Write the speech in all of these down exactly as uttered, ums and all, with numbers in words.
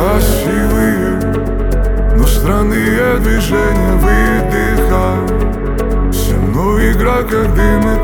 красивые, но странные движения выдыхай. Со мной игра, как дым и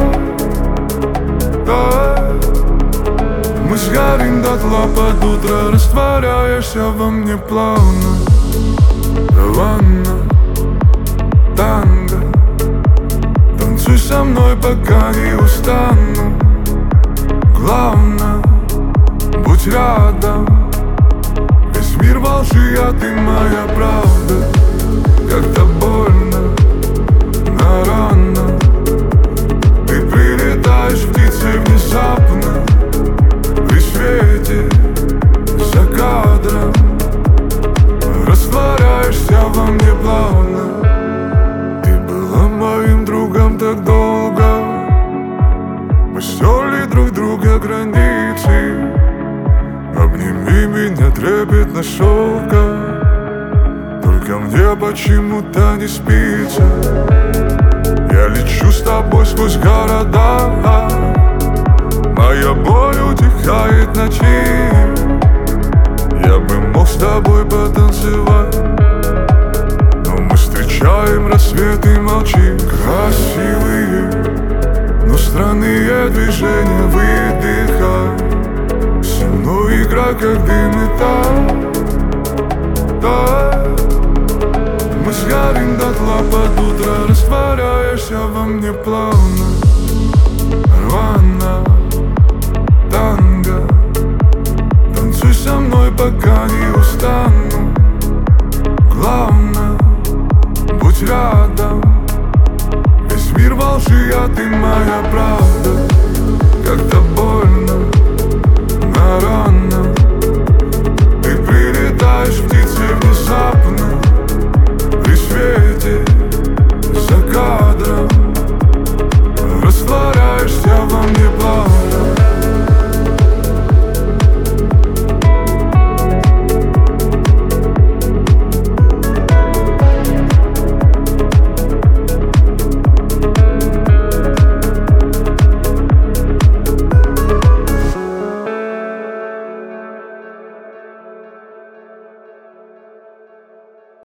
так, так. Мы сгорим дотла под утро, растворяешься во мне плавно. Раванна, танго, танцуй со мной, пока не устану. Главное, будь рядом. Весь мир во лжи, а ты моя правда. Как-то больно, на рано. Ты прилетаешь птицей внезапно. При свете, за кадром, растворяешься во мне плавно. Ты была моим другом так долго. Мы стерли друг друга границы. Обними меня трепетно шелка. Только мне почему-то не спится. Я лечу с тобой сквозь города. Моя боль утихает в ночи. Я бы мог с тобой потанцевать, но мы встречаем рассвет и молчим. Красивые, но странные движения выдыхай. Со мной игра, как дым и так, так. Мы сгорим дотла под утро, растворяешься во мне плавно. Рвано, танго, танцуй со мной, пока не устану. Главное, будь рядом. Весь мир во лжи, а ты моя правда.